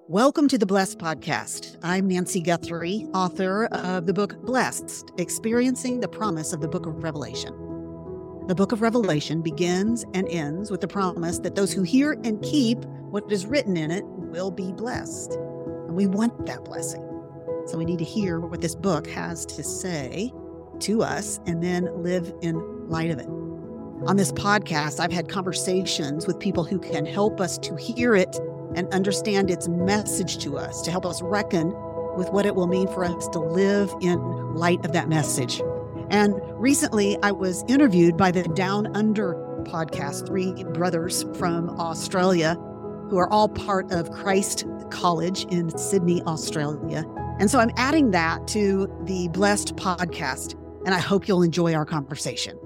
Welcome to the Blessed Podcast. I'm Nancy Guthrie, author of the book Blessed, Experiencing the Promise of the Book of Revelation. The book of Revelation begins and ends with the promise that those who hear and keep what is written in it will be blessed. And we want that blessing. So we need to hear what this book has to say to us and then live in light of it. On this podcast, I've had conversations with people who can help us to hear it and understand its message to us, to help us reckon with what it will mean for us to live in light of that message. And recently, I was interviewed by the Down Under podcast, three brothers from Australia who are all part of Christ College in Sydney, Australia. And so I'm adding that to the Blessed Podcast, and I hope you'll enjoy our conversation.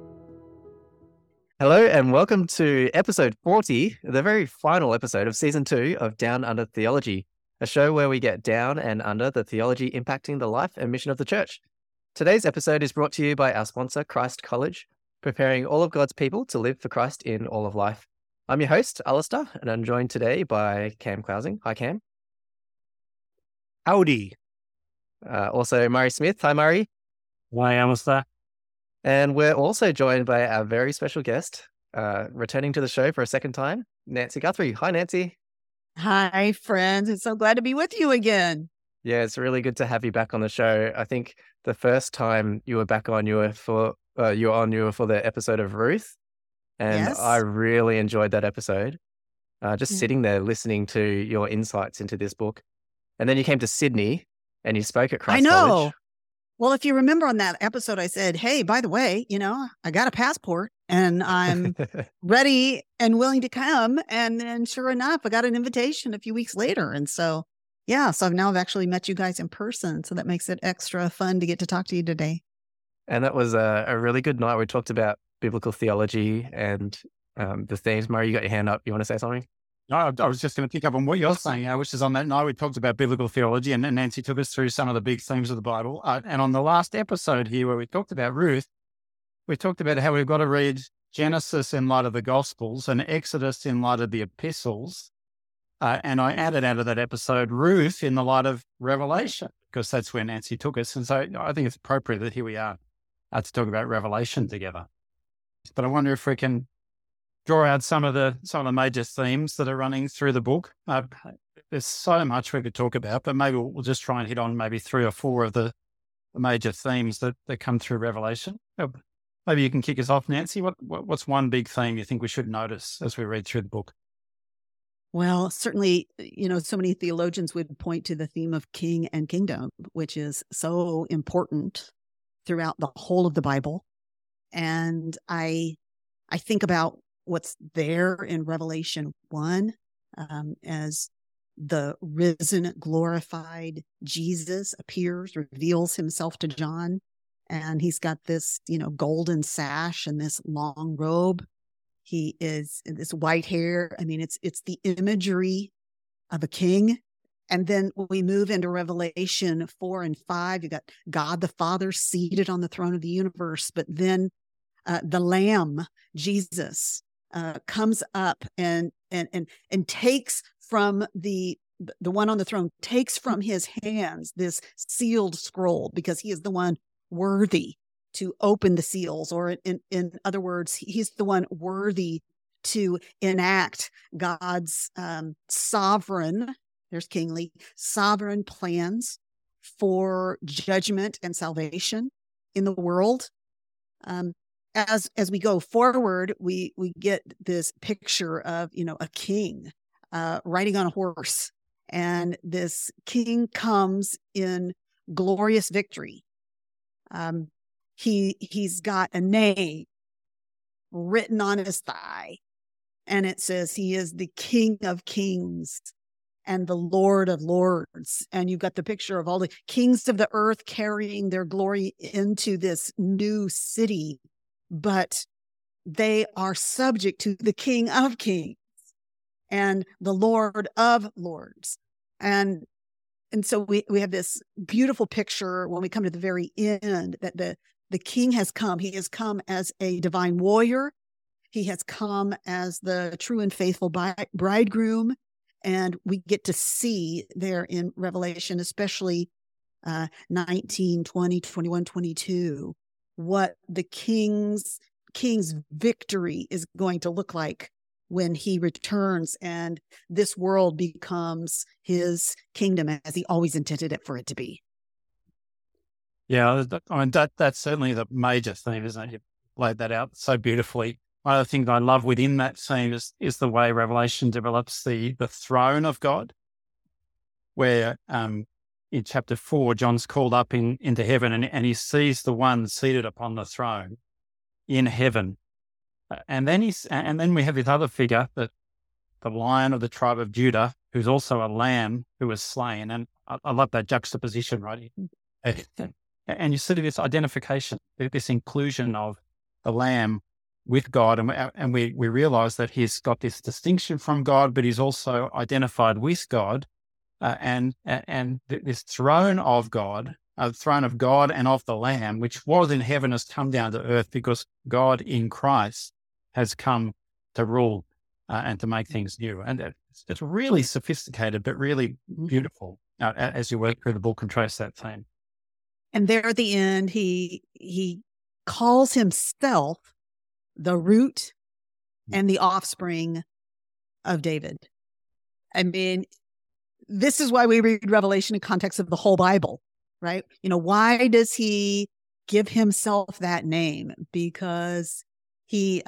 Hello and welcome to episode 40, the very final episode of season 2 of Down Under Theology, a show where we get down and under the theology impacting the life and mission of the church. Today's episode is brought to you by our sponsor, Christ College, preparing all of God's people to live for Christ in all of life. I'm your host, Alistair, and I'm joined today by Cam Clousing. Hi, Cam. Howdy. Also, Murray Smith. Hi, Murray. Hi, Alistair. And we're also joined by our very special guest, returning to the show for a second time, Nancy Guthrie. Hi, Nancy. Hi, friends. It's so glad to be with you again. Yeah, it's really good to have you back on the show. I think the first time you were back on, you were for the episode of Ruth, and Yes. I really enjoyed that episode. Just sitting there listening to your insights into this book, and then you came to Sydney and you spoke at Christ College. Well, if you remember on that episode, I said, hey, by the way, I got a passport and I'm ready and willing to come. And then sure enough, I got an invitation a few weeks later. And so, so now I've actually met you guys in person. So that makes it extra fun to get to talk to you today. And that was a really good night. We talked about biblical theology and the themes. Murray, you got your hand up. You want to say something? No, I was just going to pick up on what you're saying, which is on that night we talked about biblical theology and Nancy took us through some of the big themes of the Bible. And on the last episode here where we talked about Ruth, we talked about how we've got to read Genesis in light of the Gospels and Exodus in light of the epistles. And I added out of that episode Ruth in the light of Revelation, because that's where Nancy took us. And so I think it's appropriate that here we are to talk about Revelation together. But I wonder if we can draw out some of the major themes that are running through the book. There's so much we could talk about, but maybe we'll just try and hit on maybe 3 or 4 of the major themes that come through Revelation. Maybe you can kick us off, Nancy. What's one big theme you think we should notice as we read through the book? Well, certainly, so many theologians would point to the theme of king and kingdom, which is so important throughout the whole of the Bible. And I think about what's there in Revelation 1 as the risen, glorified Jesus appears, reveals himself to John. And he's got this, golden sash and this long robe. He is this white hair. I mean, it's the imagery of a king. And then when we move into Revelation 4 and 5, you got God the Father seated on the throne of the universe. But then the Lamb, Jesus, comes up and takes from the one on the throne, takes from his hands this sealed scroll, because he is the one worthy to open the seals, or in other words, he's the one worthy to enact God's sovereign, there's kingly, sovereign plans for judgment and salvation in the world. As we go forward, we get this picture of, a king riding on a horse, and this king comes in glorious victory. He's got a name written on his thigh, and it says he is the King of Kings and the Lord of Lords. And you've got the picture of all the kings of the earth carrying their glory into this new city, but they are subject to the King of Kings and the Lord of Lords. And so we have this beautiful picture when we come to the very end that the King has come. He has come as a divine warrior. He has come as the true and faithful bridegroom. And we get to see there in Revelation, especially 19, 20, 21, 22, what the king's victory is going to look like when he returns and this world becomes his kingdom as he always intended it for it to be. Yeah, I mean, that's certainly the major theme, isn't it? You've laid that out so beautifully. One of the things I love within that theme is the way Revelation develops the throne of God, where in chapter 4, John's called up into heaven and he sees the one seated upon the throne in heaven. And then we have this other figure, the Lion of the tribe of Judah, who's also a lamb who was slain. And I love that juxtaposition, right? And you see this identification, this inclusion of the lamb with God. And we realize that he's got this distinction from God, but he's also identified with God. And this throne of God, the throne of God and of the Lamb, which was in heaven, has come down to earth because God in Christ has come to rule and to make things new. And it's really sophisticated, but really beautiful as you work through the book and trace that theme. And there at the end, he calls himself the root and the offspring of David. I mean, this is why we read Revelation in context of the whole Bible, right? You know, why does he give himself that name? Because he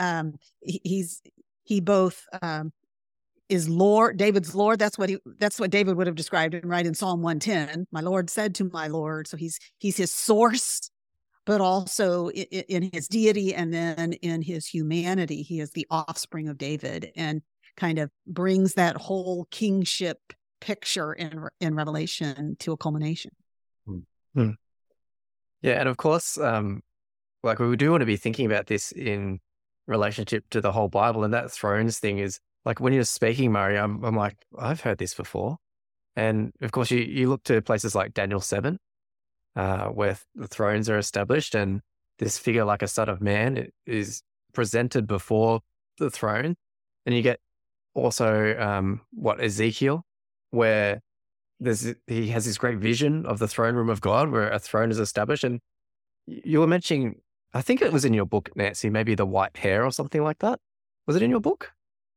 both is Lord, David's Lord. That's what David would have described him, right? In Psalm 110, my Lord said to my Lord. So he's his source, but also in his deity, and then in his humanity, he is the offspring of David, and kind of brings that whole kingship picture in Revelation to a culmination. Yeah, and of course, like we do want to be thinking about this in relationship to the whole Bible, and that thrones thing is like when you're speaking, Murray, I'm like, I've heard this before. And of course, you look to places like Daniel 7, where the thrones are established, and this figure like a son of man is presented before the throne. And you get also Ezekiel, where he has this great vision of the throne room of God, where a throne is established. And you were mentioning, I think it was in your book, Nancy, maybe the white hair or something like that. Was it in your book?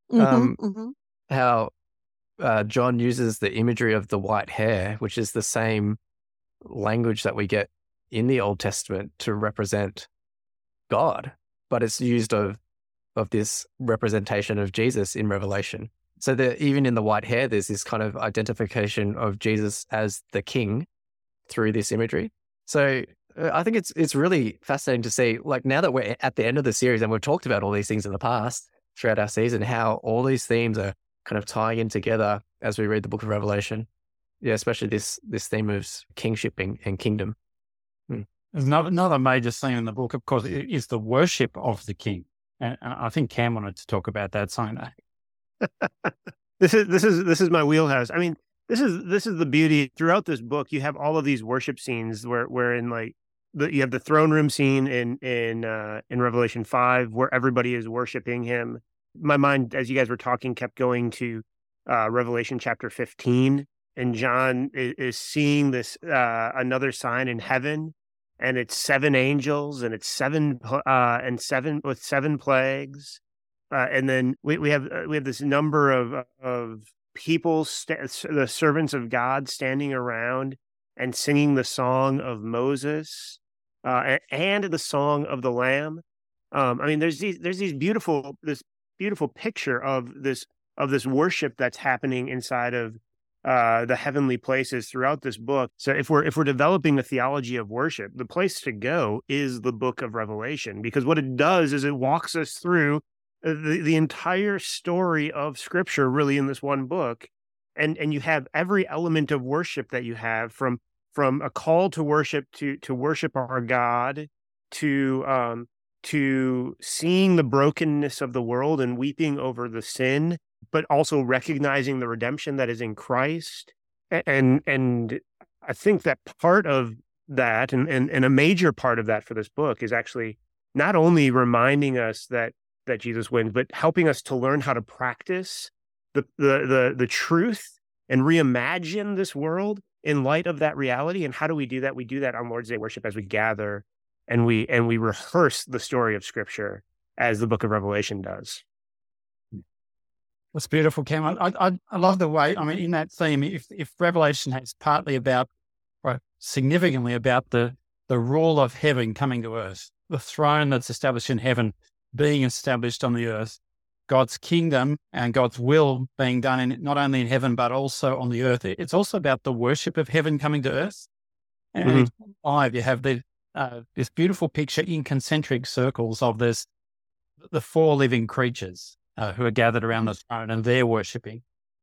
How John uses the imagery of the white hair, which is the same language that we get in the Old Testament to represent God, but it's used of this representation of Jesus in Revelation. So that even in the white hair, there's this kind of identification of Jesus as the king through this imagery. So I think it's really fascinating to see, like, now that we're at the end of the series and we've talked about all these things in the past throughout our season, how all these themes are kind of tying in together as we read the book of Revelation. Yeah, especially this theme of kingship and kingdom. There's another major theme in the book, of course, is the worship of the king. And I think Cam wanted to talk about that, so This is my wheelhouse. I mean, this is the beauty throughout this book. You have all of these worship scenes where in like you have the throne room scene in Revelation 5 where everybody is worshiping him. My mind, as you guys were talking, kept going to Revelation chapter 15, and John is seeing this another sign in heaven, and it's 7 angels, and it's seven with 7 plagues. And then we have this number of people, the servants of God, standing around and singing the song of Moses and the song of the Lamb. I mean, there's this beautiful picture of this worship that's happening inside of the heavenly places throughout this book. So if we're developing a theology of worship, the place to go is the book of Revelation, because what it does is it walks us through the entire story of Scripture, really, in this one book, and you have every element of worship that you have, from a call to worship to worship our God, to seeing the brokenness of the world and weeping over the sin, but also recognizing the redemption that is in Christ. And I think that part of that, and a major part of that for this book, is actually not only reminding us that Jesus wins, but helping us to learn how to practice the truth and reimagine this world in light of that reality. And how do we do that? We do that on Lord's Day worship as we gather and we rehearse the story of Scripture as the book of Revelation does. That's beautiful, Cam. I love the way, I mean, in that theme, if Revelation is partly about, or significantly about the rule of heaven coming to earth, the throne that's established in heaven being established on the earth, God's kingdom and God's will being done in not only in heaven, but also on the earth. It's also about the worship of heaven coming to earth. And in 5, you have this beautiful picture in concentric circles of the 4 living creatures who are gathered around the throne, and they're worshipping.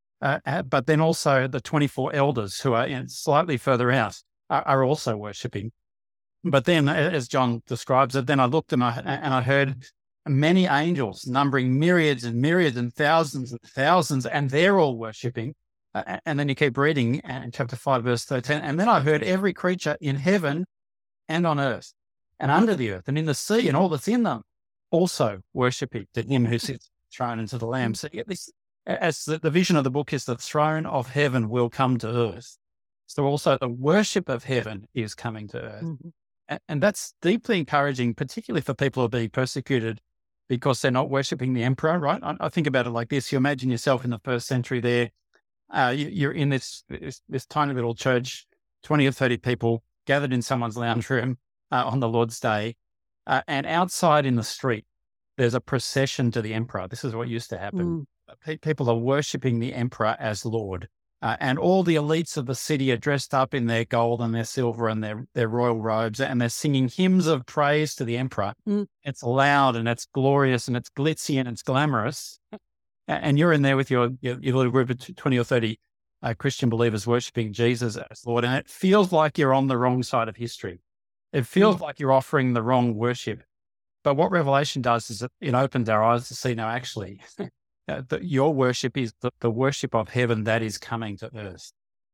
But then also the 24 elders who are slightly further out are also worshipping. But then, as John describes it, then I looked and I heard many angels numbering myriads and myriads and thousands, and they're all worshipping. And then you keep reading in chapter 5, verse 13. And then I heard every creature in heaven and on earth and under the earth and in the sea and all that's in them also worshipping to him who sits thrown into the Lamb. So you get this, as the vision of the book is, the throne of heaven will come to earth. So also the worship of heaven is coming to earth. And that's deeply encouraging, particularly for people who are being persecuted because they're not worshipping the emperor, right? I think about it like this. You imagine yourself in the first century there. You're in this tiny little church, 20 or 30 people gathered in someone's lounge room on the Lord's Day. And outside in the street, there's a procession to the emperor. This is what used to happen. People are worshipping the emperor as Lord. And all the elites of the city are dressed up in their gold and their silver and their royal robes, and they're singing hymns of praise to the emperor. It's loud and it's glorious and it's glitzy and it's glamorous. And you're in there with your little group of 20 or 30 Christian believers worshiping Jesus as Lord. And it feels like you're on the wrong side of history. It feels like you're offering the wrong worship. But what Revelation does is it opens our eyes to see, no, actually, your worship is the worship of heaven that is coming to earth.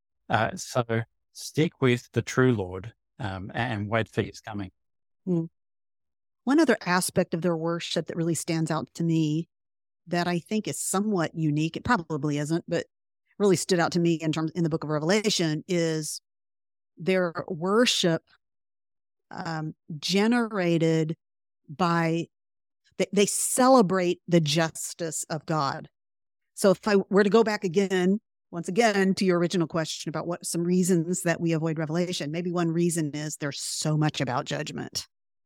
So stick with the true Lord and wait for his coming. One other aspect of their worship that really stands out to me that I think is somewhat unique, it probably isn't, but really stood out to me in the book of Revelation, is their worship generated by, they celebrate the justice of God. So if I were to go back once again, to your original question about what some reasons that we avoid Revelation, maybe one reason is there's so much about judgment.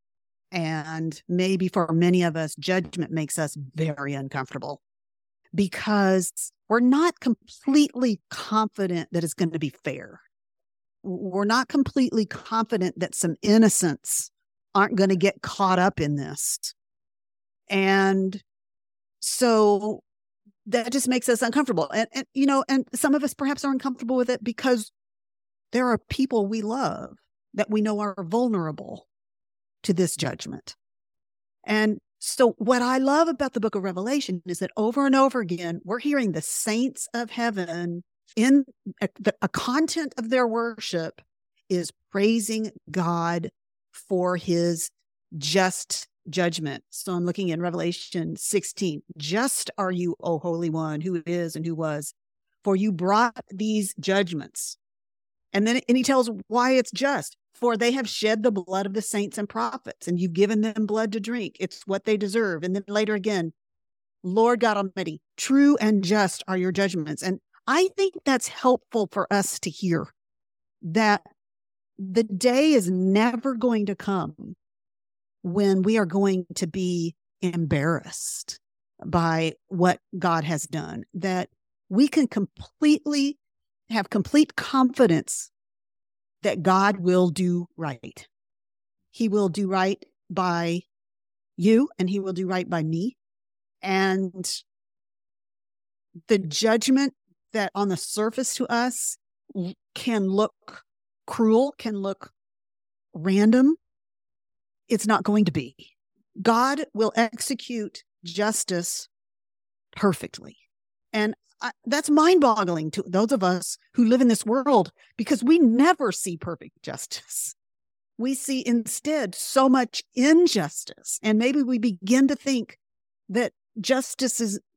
And maybe for many of us, judgment makes us very uncomfortable because we're not completely confident that it's going to be fair. We're not completely confident that some innocents aren't going to get caught up in this. And so that just makes us uncomfortable. And some of us perhaps are uncomfortable with it because there are people we love that we know are vulnerable to this judgment. And so what I love about the book of Revelation is that over and over again, we're hearing the saints of heaven in a content of their worship is praising God for his just judgment. So I'm looking in Revelation 16. Just are you, O Holy One, who is and who was, for you brought these judgments. And he tells why it's just. For they have shed the blood of the saints and prophets, and you've given them blood to drink. It's what they deserve. And then later again, Lord God Almighty, true and just are your judgments. And I think that's helpful for us to hear, that the day is never going to come when we are going to be embarrassed by what God has done, that we can have complete confidence that God will do right. He will do right by you, and he will do right by me. And the judgment that on the surface to us can look cruel, can look random, it's not going to be. God will execute justice perfectly. And that's mind-boggling to those of us who live in this world, because we never see perfect justice. We see instead so much injustice. And maybe we begin to think that justice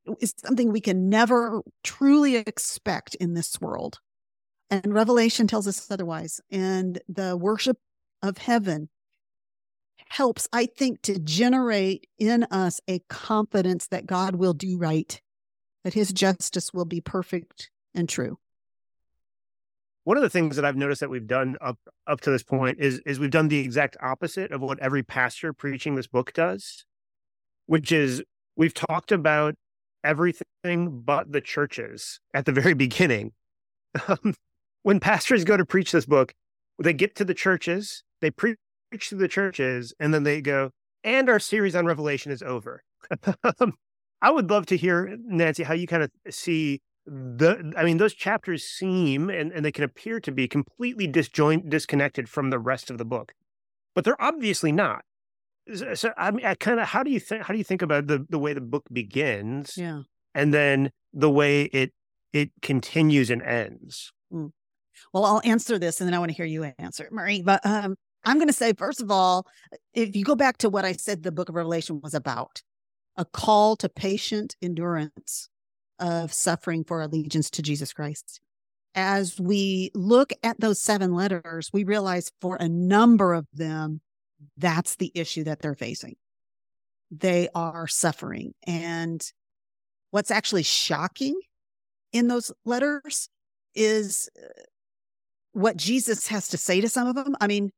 is something we can never truly expect in this world. And Revelation tells us otherwise. And the worship of heaven helps, I think, to generate in us a confidence that God will do right, that his justice will be perfect and true. One of the things that I've noticed that we've done up to this point is we've done the exact opposite of what every pastor preaching this book does, which is we've talked about everything but the churches at the very beginning. When pastors go to preach this book, they get to the churches, they preach to the churches, and then they go, and our series on Revelation is over. I would love to hear, Nancy, how you kind of see those chapters seem, and they can appear to be completely disconnected from the rest of the book, but they're obviously not. So how do you think about the way the book begins, yeah, and then the way it continues and ends? Well, I'll answer this, and then I want to hear you answer it, Marie. But I'm going to say, first of all, if you go back to what I said the book of Revelation was about, a call to patient endurance of suffering for allegiance to Jesus Christ. As we look at those 7 letters, we realize for a number of them, that's the issue that they're facing. They are suffering. And what's actually shocking in those letters is what Jesus has to say to some of them. I mean,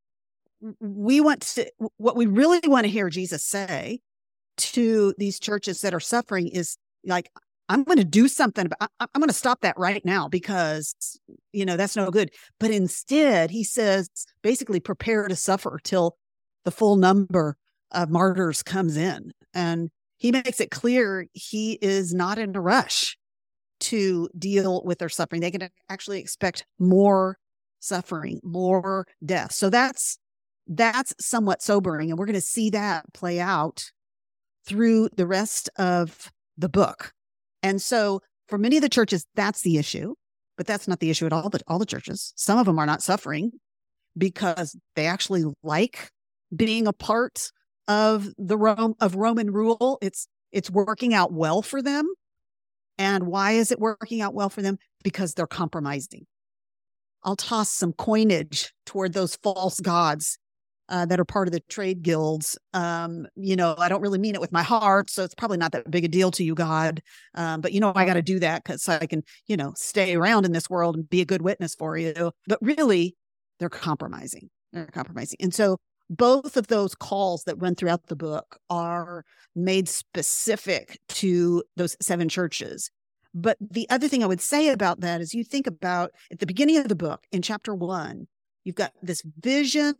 what we really want to hear Jesus say to these churches that are suffering is like, I'm going to do something I'm going to stop that right now because, that's no good. But instead, he says, basically, prepare to suffer till the full number of martyrs comes in. And he makes it clear he is not in a rush to deal with their suffering. They can actually expect more suffering, more death. So that's somewhat sobering. And we're going to see that play out through the rest of the book. And so for many of the churches, that's the issue, but that's not the issue at all. But all the churches, some of them are not suffering because they actually like being a part of Roman rule. It's working out well for them. And why is it working out well for them? Because they're compromising. I'll toss some coinage toward those false gods that are part of the trade guilds. I don't really mean it with my heart, so it's probably not that big a deal to you, God. But I got to do that because I can, stay around in this world and be a good witness for you. But really, they're compromising. And so both of those calls that run throughout the book are made specific to those 7 churches. But the other thing I would say about that is you think about at the beginning of the book in chapter 1, you've got this vision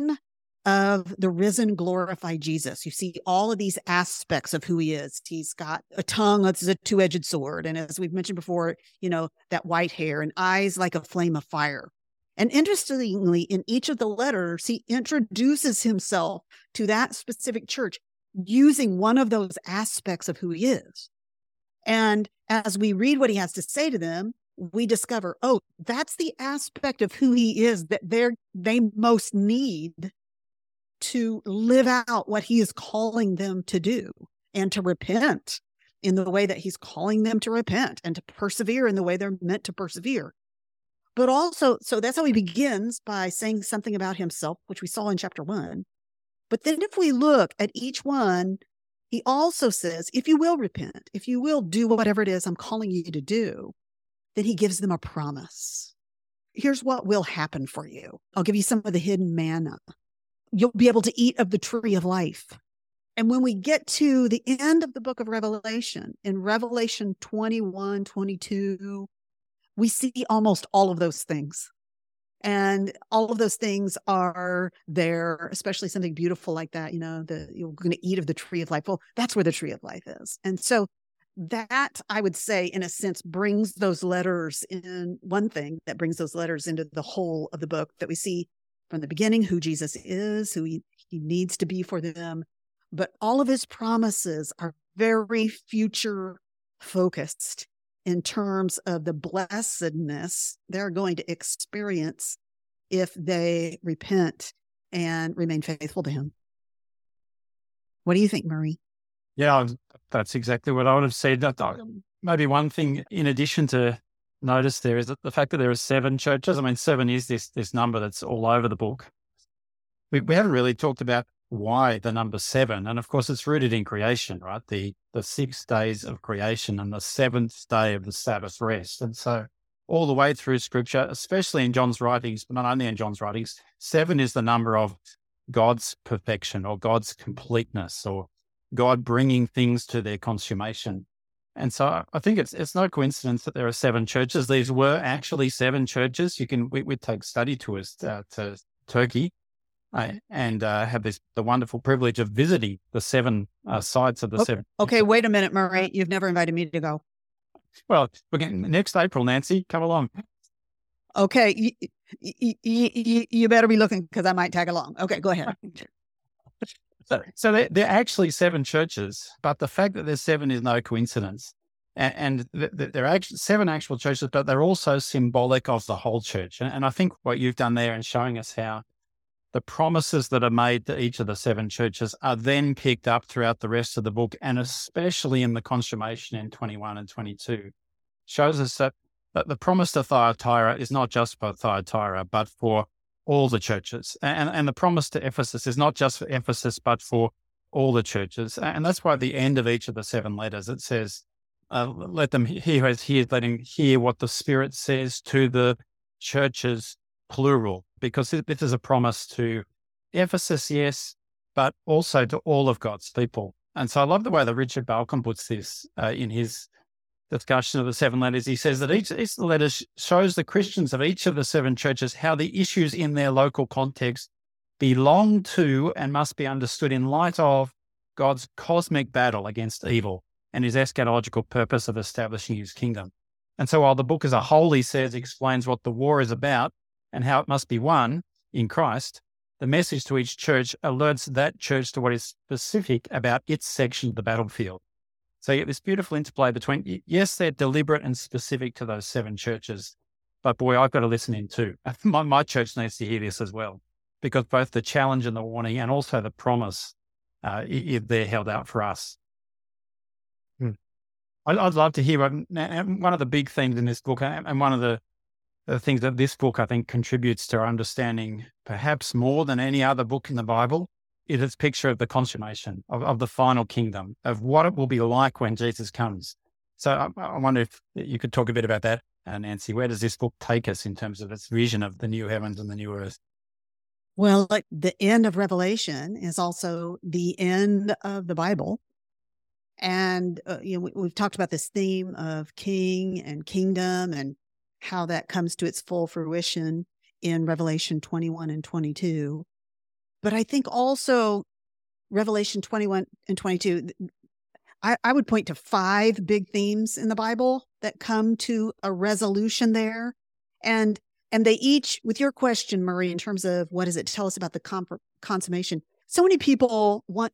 of the risen, glorified Jesus. You see all of these aspects of who he is. He's got a tongue that's a 2-edged sword. And as we've mentioned before, that white hair and eyes like a flame of fire. And interestingly, in each of the letters, he introduces himself to that specific church using one of those aspects of who he is. And as we read what he has to say to them, we discover, that's the aspect of who he is that they most need to live out what he is calling them to do and to repent in the way that he's calling them to repent and to persevere in the way they're meant to persevere. But also, so that's how he begins by saying something about himself, which we saw in chapter 1. But then if we look at each one, he also says, if you will repent, if you will do whatever it is I'm calling you to do, then he gives them a promise. Here's what will happen for you. I'll give you some of the hidden manna. You'll be able to eat of the tree of life. And when we get to the end of the book of Revelation, in Revelation 21, 22, we see almost all of those things. And all of those things are there, especially something beautiful like that, you're going to eat of the tree of life. Well, that's where the tree of life is. And so that, I would say, in a sense, brings those letters in one thing that brings those letters into the whole of the book that we see from the beginning, who Jesus is, who he needs to be for them. But all of his promises are very future focused in terms of the blessedness they're going to experience if they repent and remain faithful to him. What do you think, Marie? Yeah, that's exactly what I would have said. maybe one thing in addition to notice there is that the fact that there are 7 churches. I mean, 7 is this number that's all over the book. We haven't really talked about why the number 7. And of course, it's rooted in creation, right? The 6 days of creation and the 7th day of the Sabbath rest. And so all the way through Scripture, especially in John's writings, but not only in John's writings, 7 is the number of God's perfection or God's completeness or God bringing things to their consummation. And so I think it's no coincidence that there are 7 churches. These were actually 7 churches. We take study tours to Turkey and have the wonderful privilege of visiting the 7 sites of the 7. Okay, wait a minute, Murray. You've never invited me to go. Well, we're getting next April, Nancy. Come along. Okay, you better be looking because I might tag along. Okay, go ahead. So they're actually 7 churches, but the fact that there's 7 is no coincidence. And there are actually 7 actual churches, but they're also symbolic of the whole church. And I think what you've done there in showing us how the promises that are made to each of the 7 churches are then picked up throughout the rest of the book, and especially in the consummation in 21 and 22, shows us that the promise to Thyatira is not just for Thyatira, but for all the churches. And the promise to Ephesus is not just for Ephesus, but for all the churches. And that's why at the end of each of the 7 letters, it says, let them hear let him hear what the Spirit says to the churches, plural, because this is a promise to Ephesus, yes, but also to all of God's people. And so I love the way that Richard Balcom puts this in his discussion of the 7 letters. He says that each of the letters shows the Christians of each of the 7 churches how the issues in their local context belong to and must be understood in light of God's cosmic battle against evil and his eschatological purpose of establishing his kingdom. And so while the book as a whole, he says, explains what the war is about and how it must be won in Christ, the message to each church alerts that church to what is specific about its section of the battlefield. So you get this beautiful interplay between, yes, they're deliberate and specific to those 7 churches, but boy, I've got to listen in too. My church needs to hear this as well, because both the challenge and the warning and also the promise, they're held out for us. I'd love to hear one of the big themes in this book, and one of the things that this book, I think, contributes to our understanding, perhaps more than any other book in the Bible, is its picture of the consummation of the final kingdom, of what it will be like when Jesus comes. So I wonder if you could talk a bit about that, Nancy. Where does this book take us in terms of its vision of the new heavens and the new earth? Well, like the end of Revelation is also the end of the Bible. And, we've talked about this theme of king and kingdom and how that comes to its full fruition in Revelation 21 and 22. But I think also Revelation 21 and 22, I would point to 5 big themes in the Bible that come to a resolution there. And they each, with your question, Murray, in terms of what does it tell us about the consummation, so many people want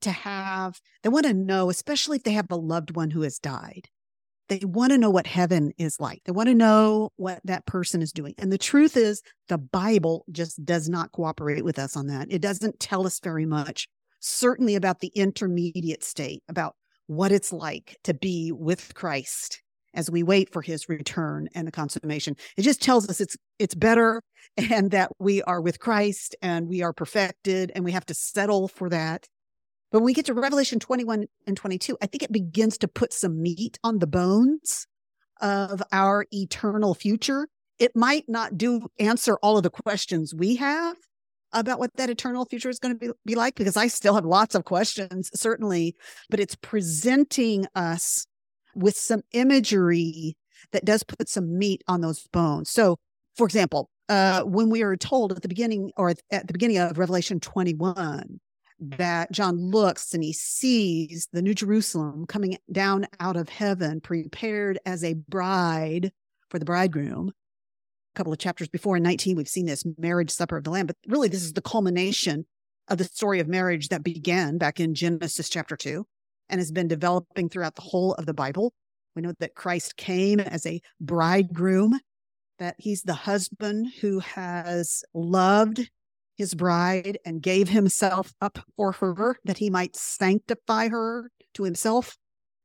to know, especially if they have a loved one who has died. They want to know what heaven is like. They want to know what that person is doing. And the truth is, the Bible just does not cooperate with us on that. It doesn't tell us very much, certainly about the intermediate state, about what it's like to be with Christ as we wait for his return and the consummation. It just tells us it's better, and that we are with Christ and we are perfected and we have to settle for that. But when we get to Revelation 21 and 22, I think it begins to put some meat on the bones of our eternal future. It might not answer all of the questions we have about what that eternal future is going to be like, because I still have lots of questions, certainly, but it's presenting us with some imagery that does put some meat on those bones. So, for example, when we are told at the beginning of Revelation 21, that John looks and he sees the New Jerusalem coming down out of heaven, prepared as a bride for the bridegroom. A couple of chapters before in 19, we've seen this marriage supper of the Lamb, but really this is the culmination of the story of marriage that began back in Genesis chapter 2 and has been developing throughout the whole of the Bible. We know that Christ came as a bridegroom, that he's the husband who has loved his bride and gave himself up for her, that he might sanctify her to himself.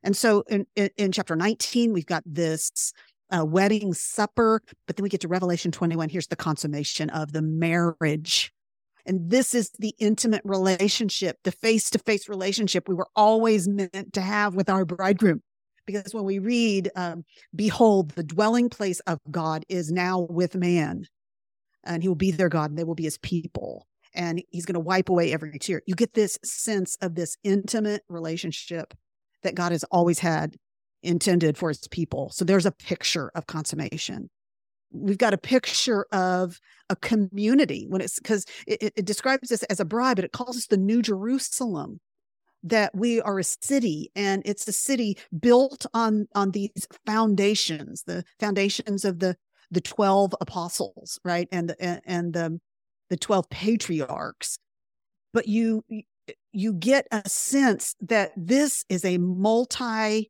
And so in chapter 19, we've got this wedding supper, but then we get to Revelation 21. Here's the consummation of the marriage. And this is the intimate relationship, the face-to-face relationship we were always meant to have with our bridegroom. Because when we read, behold, the dwelling place of God is now with man, and he will be their God, and they will be his people. And he's going to wipe away every tear. You get this sense of this intimate relationship that God has always had intended for his people. So there's a picture of consummation. We've got a picture of a community when it's because it describes this as a bride, but it calls us the New Jerusalem, that we are a city, and it's a city built on these foundations, the foundations of the 12 apostles, right? And the 12 patriarchs. But you get a sense that this is a multinational,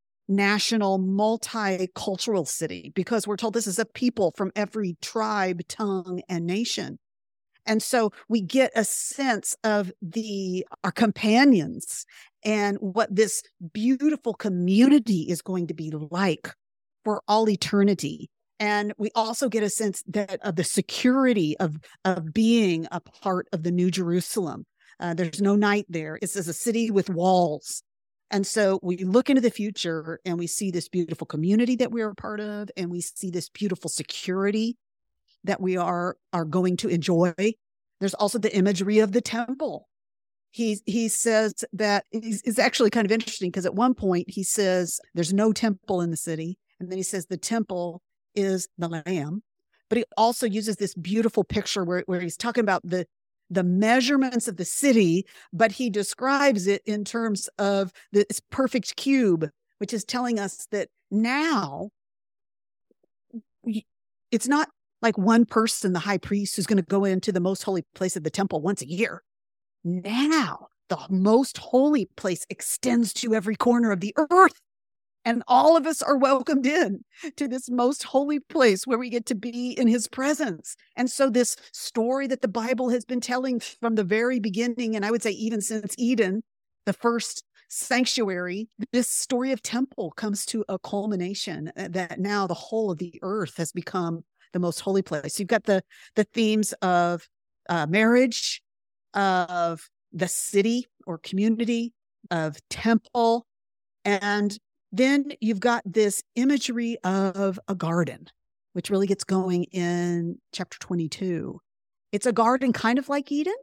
multicultural city, because we're told this is a people from every tribe, tongue, and nation. And so we get a sense of our companions and what this beautiful community is going to be like for all eternity. And we also get a sense of the security of being a part of the New Jerusalem. There's no night there. It's a city with walls. And so we look into the future and we see this beautiful community that we are a part of, and we see this beautiful security that we are going to enjoy. There's also the imagery of the temple. He says that it's actually kind of interesting, because at one point he says there's no temple in the city. And then he says the temple is the Lamb. But he also uses this beautiful picture where he's talking about the measurements of the city, but he describes it in terms of this perfect cube, which is telling us that now it's not like one person, the high priest, who's going to go into the most holy place of the temple once a year. Now the most holy place extends to every corner of the earth. And all of us are welcomed in to this most holy place where we get to be in his presence. And so this story that the Bible has been telling from the very beginning, and I would say even since Eden, the first sanctuary, this story of temple comes to a culmination, that now the whole of the earth has become the most holy place. You've got the themes of marriage, of the city or community, of temple, and then you've got this imagery of a garden, which really gets going in chapter 22. It's a garden kind of like Eden,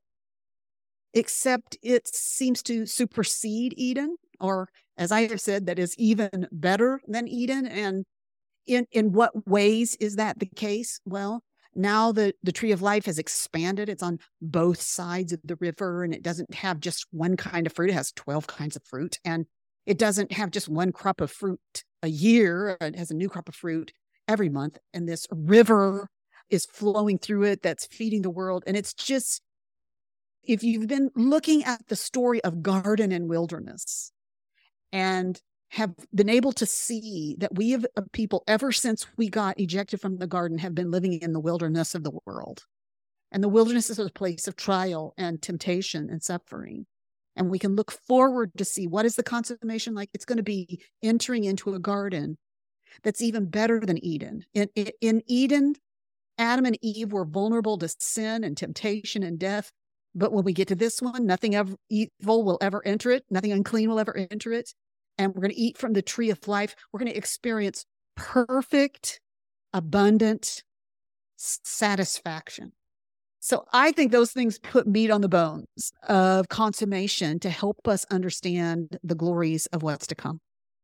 except it seems to supersede Eden, or as I have said, that is even better than Eden. And in what ways is that the case? Well, now the tree of life has expanded. It's on both sides of the river, and it doesn't have just one kind of fruit. It has 12 kinds of fruit. And it doesn't have just one crop of fruit a year. It has a new crop of fruit every month. And this river is flowing through it that's feeding the world. And it's just, if you've been looking at the story of garden and wilderness and have been able to see that we have a people, ever since we got ejected from the garden, have been living in the wilderness of the world. And the wilderness is a place of trial and temptation and suffering. And we can look forward to see what is the consummation like. It's going to be entering into a garden that's even better than Eden. In Eden, Adam and Eve were vulnerable to sin and temptation and death. But when we get to this one, nothing evil will ever enter it. Nothing unclean will ever enter it. And we're going to eat from the tree of life. We're going to experience perfect, abundant satisfaction. So I think those things put meat on the bones of consummation to help us understand the glories of what's to come.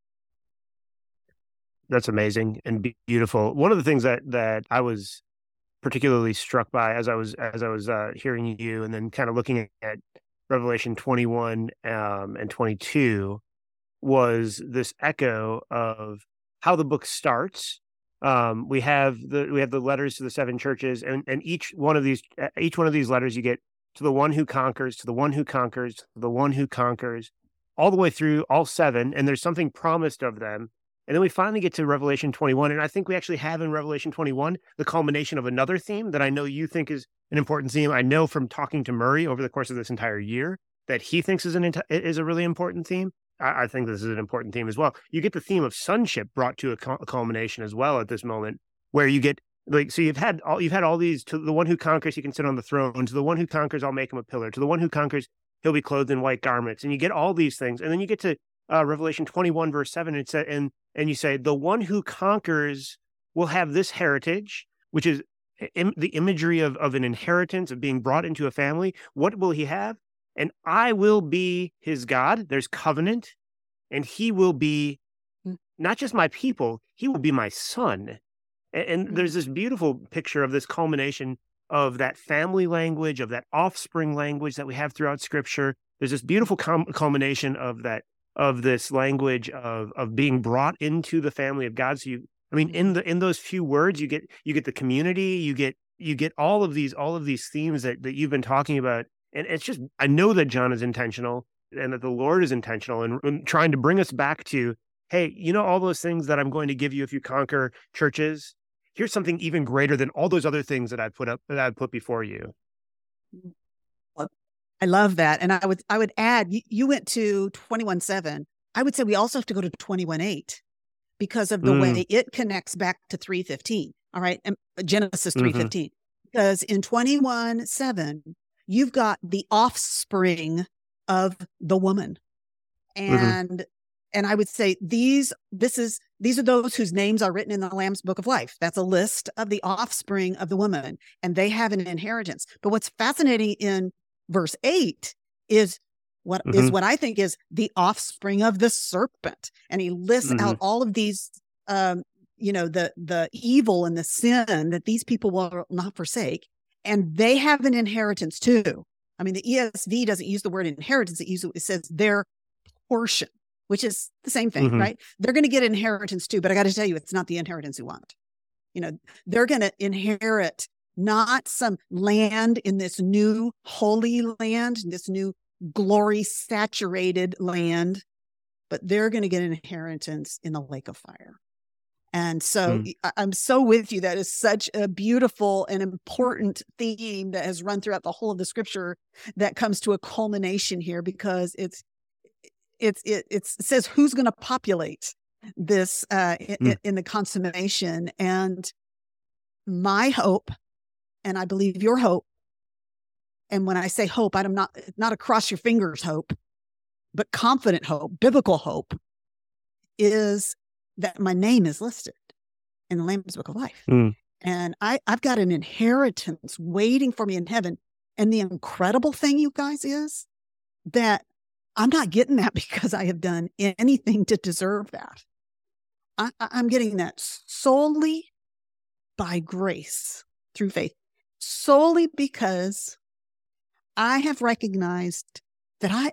That's amazing and beautiful. One of the things that I was particularly struck by as I was hearing you, and then kind of looking at Revelation 21 and 22, was this echo of how the book starts. We have the letters to the seven churches, and each one of these letters, you get to the one who conquers, to the one who conquers, to the one who conquers, all the way through all seven, and there's something promised of them. And then we finally get to Revelation 21, and I think we actually have in Revelation 21 the culmination of another theme that I know you think is an important theme. I know from talking to Murray over the course of this entire year that he thinks is a really important theme. I think this is an important theme as well. You get the theme of sonship brought to a culmination as well at this moment, where you get like, so you've had all these, to the one who conquers, he can sit on the throne. To the one who conquers, I'll make him a pillar. To the one who conquers, he'll be clothed in white garments. And you get all these things. And then you get to Revelation 21, verse 7. It said, and you say, the one who conquers will have this heritage, which is the imagery of an inheritance, of being brought into a family. What will he have? And I will be his God. There's covenant. And he will be not just my people, he will be my son. And there's this beautiful picture of this culmination of that family language, of that offspring language that we have throughout Scripture. There's this beautiful culmination of this language of being brought into the family of God. So in those few words, you get the community, you get all of these themes that you've been talking about. And it's just, I know that John is intentional and that the Lord is intentional and trying to bring us back to, hey, all those things that I'm going to give you if you conquer churches, here's something even greater than all those other things that I'd put before you. I love that. And I would add, you went to 21:7. I would say we also have to go to 21:8 because of the way it connects back to 3:15. All right. And Genesis 3:15, because in 21:7, you've got the offspring of the woman. And I would say these are those whose names are written in the Lamb's Book of Life. That's a list of the offspring of the woman, and they have an inheritance. But what's fascinating in verse 8 is what I think is the offspring of the serpent. And he lists out all of these, the evil and the sin that these people will not forsake. And they have an inheritance too. I mean, the ESV doesn't use the word inheritance. It says their portion, which is the same thing, right? They're going to get inheritance too, but I got to tell you, it's not the inheritance we want. They're going to inherit not some land in this new holy land, this new glory saturated land, but they're going to get an inheritance in the lake of fire. And so I'm so with you. That is such a beautiful and important theme that has run throughout the whole of the Scripture that comes to a culmination here, because it says who's going to populate this in the consummation. And my hope, and I believe your hope, and when I say hope, I'm not a cross your fingers hope, but confident hope, biblical hope, is that my name is listed in the Lamb's Book of Life. And I've got an inheritance waiting for me in heaven. And the incredible thing, you guys, is that I'm not getting that because I have done anything to deserve that. I'm getting that solely by grace through faith, solely because I have recognized that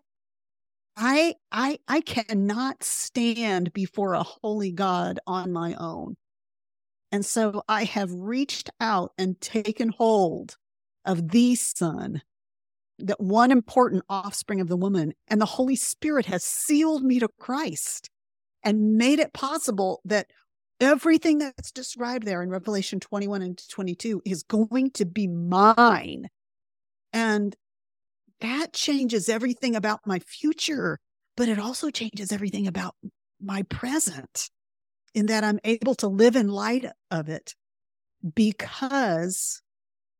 I cannot stand before a holy God on my own. And so I have reached out and taken hold of the Son, that one important offspring of the woman, and the Holy Spirit has sealed me to Christ and made it possible that everything that's described there in Revelation 21 and 22 is going to be mine. And that changes everything about my future, but it also changes everything about my present, in that I'm able to live in light of it, because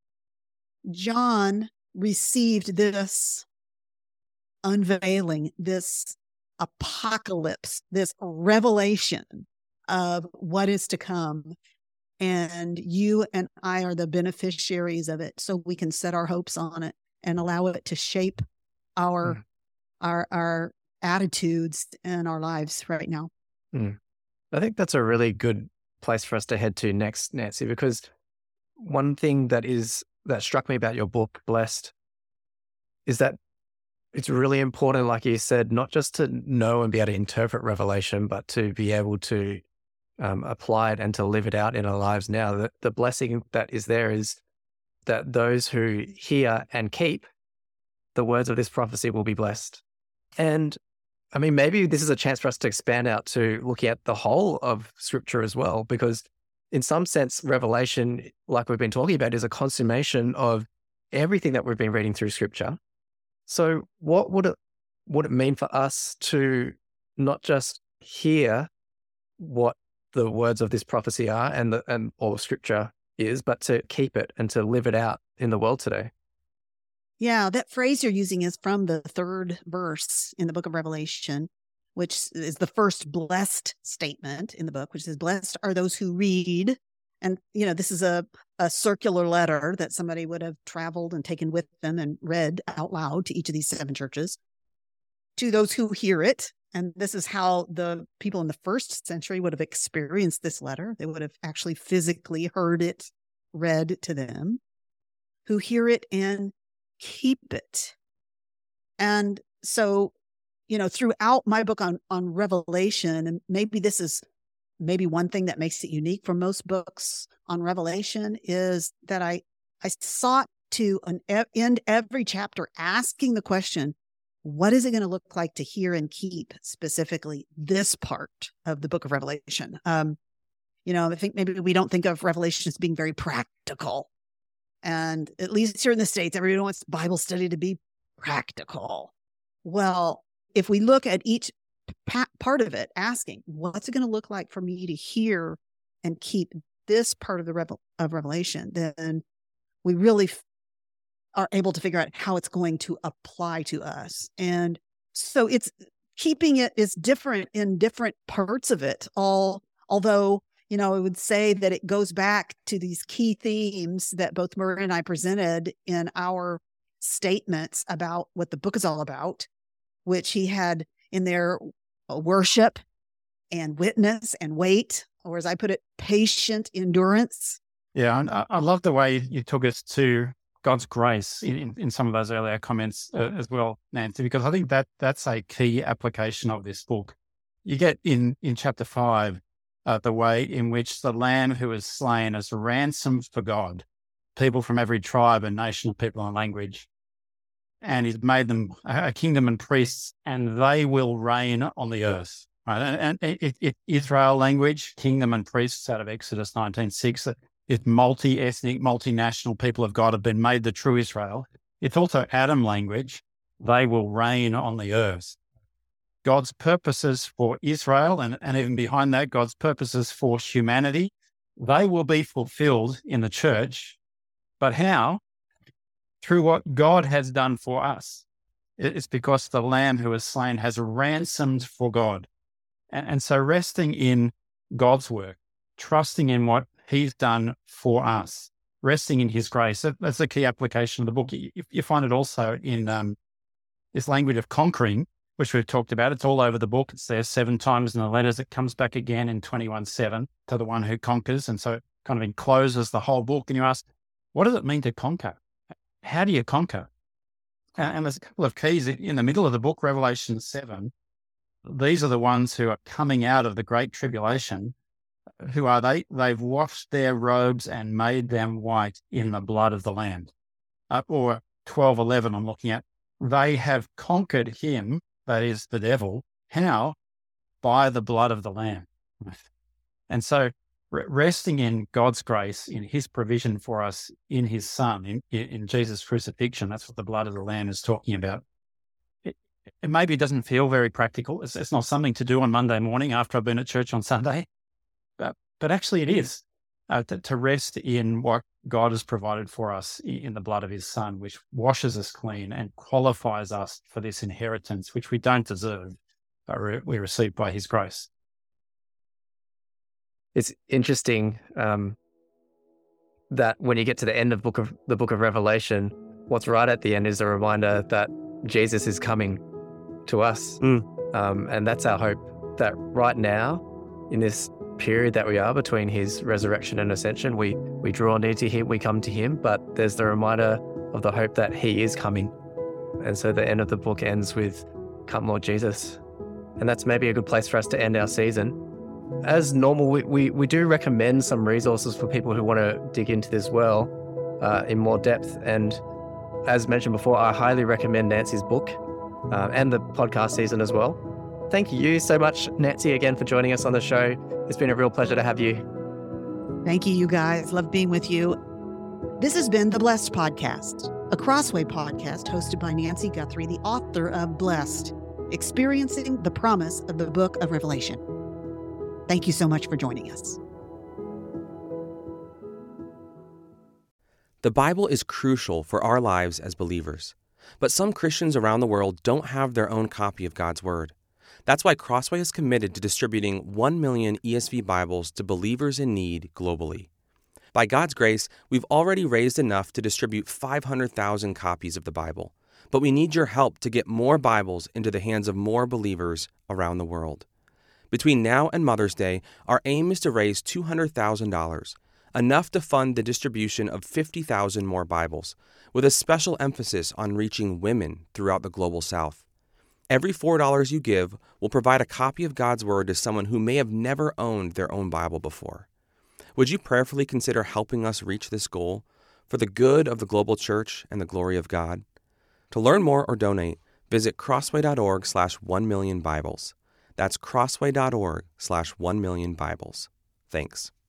John received this unveiling, this apocalypse, this revelation of what is to come. And you and I are the beneficiaries of it, so we can set our hopes on it and allow it to shape our attitudes and our lives right now. I think that's a really good place for us to head to next, Nancy, because one thing that struck me about your book, Blessed, is that it's really important, like you said, not just to know and be able to interpret Revelation, but to be able to apply it and to live it out in our lives now. The blessing that is there is that those who hear and keep the words of this prophecy will be blessed. And I mean, maybe this is a chance for us to expand out to looking at the whole of Scripture as well, because in some sense, Revelation, like we've been talking about, is a consummation of everything that we've been reading through Scripture. So what would it mean for us to not just hear what the words of this prophecy are and all Scripture is, but to keep it and to live it out in the world today. Yeah, that phrase you're using is from the 3rd verse in the book of Revelation, which is the first blessed statement in the book, which says, "Blessed are those who read." And, this is a circular letter that somebody would have traveled and taken with them and read out loud to each of these 7 churches. To those who hear it, and this is how the people in the 1st century would have experienced this letter. They would have actually physically heard it read to them. Who hear it and keep it. And so, throughout my book on Revelation, and maybe this is one thing that makes it unique from most books on Revelation, is that I sought to end every chapter asking the question, what is it going to look like to hear and keep specifically this part of the book of Revelation? I think maybe we don't think of Revelation as being very practical. And at least here in the States, everyone wants Bible study to be practical. Well, if we look at each part of it, asking, what's it going to look like for me to hear and keep this part of of Revelation, then we really are able to figure out how it's going to apply to us. And so keeping it is different in different parts of it, although I would say that it goes back to these key themes that both Murray and I presented in our statements about what the book is all about, which he had in there worship and witness and wait, or as I put it, patient endurance. Yeah, and I love the way you took us to God's grace in some of those earlier comments as well, Nancy, because I think that's a key application of this book. You get in chapter 5, the way in which the Lamb who was slain as ransom for God, people from every tribe and nation of people and language, and he's made them a kingdom and priests, and they will reign on the earth. Right? And Israel language, kingdom and priests out of Exodus 19:6, it's multi-ethnic, multinational people of God have been made the true Israel. It's also Adam language, they will reign on the earth. God's purposes for Israel, and even behind that, God's purposes for humanity, they will be fulfilled in the church. But how? Through what God has done for us. It's because the Lamb who was slain has ransomed for God. And so resting in God's work, trusting in what he's done for us, resting in his grace, that's the key application of the book. You find it also in this language of conquering, which we've talked about. It's all over the book. It's there 7 times in the letters. It comes back again in 21:7 to the one who conquers. And so it kind of encloses the whole book. And you ask, what does it mean to conquer? How do you conquer? And there's a couple of keys in the middle of the book, Revelation 7. These are the ones who are coming out of the great tribulation. Who are they? They've washed their robes and made them white in the blood of the Lamb. Or 12:11 I'm looking at. They have conquered him, that is the devil. How? By the blood of the Lamb. And so resting in God's grace, in his provision for us, in his Son, in Jesus' crucifixion, that's what the blood of the Lamb is talking about. It maybe doesn't feel very practical. It's not something to do on Monday morning after I've been at church on Sunday, but actually it is to rest in what God has provided for us in the blood of his Son, which washes us clean and qualifies us for this inheritance, which we don't deserve, but we receive by his grace. It's interesting that when you get to the end of the book of Revelation, what's right at the end is a reminder that Jesus is coming to us. And that's our hope, that right now, in this period that we are between his resurrection and ascension, we draw near to him, we come to him, but there's the reminder of the hope that he is coming. And so the end of the book ends with, "Come, Lord Jesus." And that's maybe a good place for us to end our season. As normal, we do recommend some resources for people who want to dig into this well in more depth. And as mentioned before, I highly recommend Nancy's book and the podcast season as well. Thank you so much, Nancy, again for joining us on the show. It's been a real pleasure to have you. Thank you, you guys. Love being with you. This has been The Blessed Podcast, a Crossway podcast hosted by Nancy Guthrie, the author of Blessed. experiencing the promise of the book of Revelation. Thank you so much for joining us. The Bible is crucial for our lives as believers, but some Christians around the world don't have their own copy of God's Word. That's why Crossway is committed to distributing 1 million ESV Bibles to believers in need globally. By God's grace, we've already raised enough to distribute 500,000 copies of the Bible, but we need your help to get more Bibles into the hands of more believers around the world. Between now and Mother's Day, our aim is to raise $200,000, enough to fund the distribution of 50,000 more Bibles, with a special emphasis on reaching women throughout the global South. Every $4 you give will provide a copy of God's Word to someone who may have never owned their own Bible before. Would you prayerfully consider helping us reach this goal for the good of the global church and the glory of God? To learn more or donate, visit crossway.org/1millionbibles. That's crossway.org/1millionbibles. Thanks.